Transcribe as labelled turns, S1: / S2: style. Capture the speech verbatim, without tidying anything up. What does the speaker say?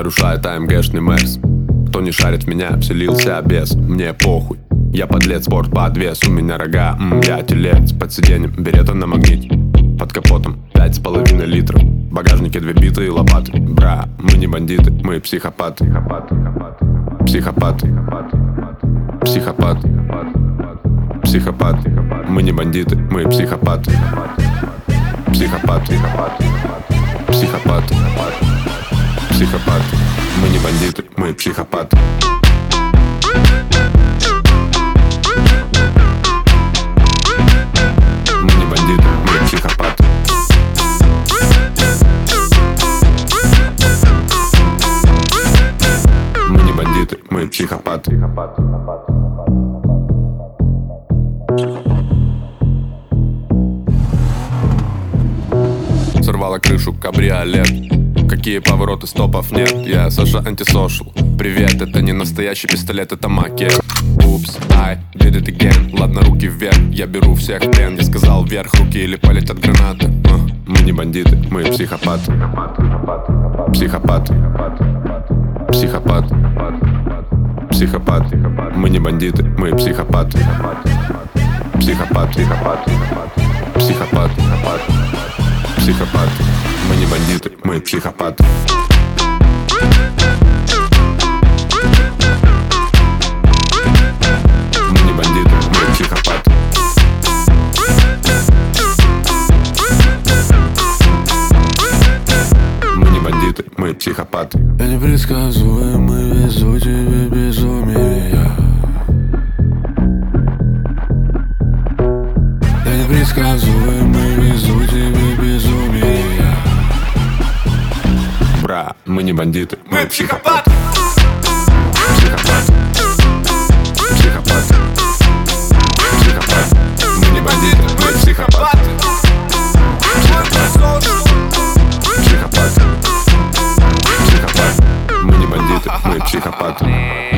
S1: нарушает АМГшный Мерс. Кто не шарит в меня, вселился бес. Мне похуй, я подлец, спорт по отвес. У меня рога, м, я телец. Под сиденьем берета на магните. Под капотом пять с половиной литров. В багажнике две биты и лопаты. Бра, мы не бандиты, мы психопаты. Психопаты. Психопаты. Психопаты. Мы не бандиты, мы психопаты. Психопаты. Психопаты. Психопаты. Мы не бандиты, мы психопаты. Мы не бандиты, мы психопаты. Мы не бандиты, мы психопаты. Сорвала крышу кабриолет. Какие повороты, стопов нет. Я Саша антисошл. Привет, это не настоящий пистолет, это макет. Упс, I did it again. Ладно, руки вверх, я беру всех плен. Я сказал вверх руки или полетят гранаты. Но мы не бандиты, мы психопаты. Психопаты. Психопаты. Психопаты. Мы не бандиты, мы психопаты. Психопаты. Психопаты. Психопаты. Мы не бандиты, мы психопаты. Мы не бандиты, мы психопаты. Мы не бандиты, мы психопаты.
S2: Я непредсказуемый, везу тебе безумие. Я непредсказуемый, везу тебе безумие.
S1: Бра, мы не бандиты, мы,
S2: мы
S1: психопаты.
S2: Психопаты.
S1: Психопаты. Психопаты. Психопаты. Мы не бандиты, мы психопаты. Психопаты. Психопаты. Психопаты. Мы не бандиты, мы психопаты.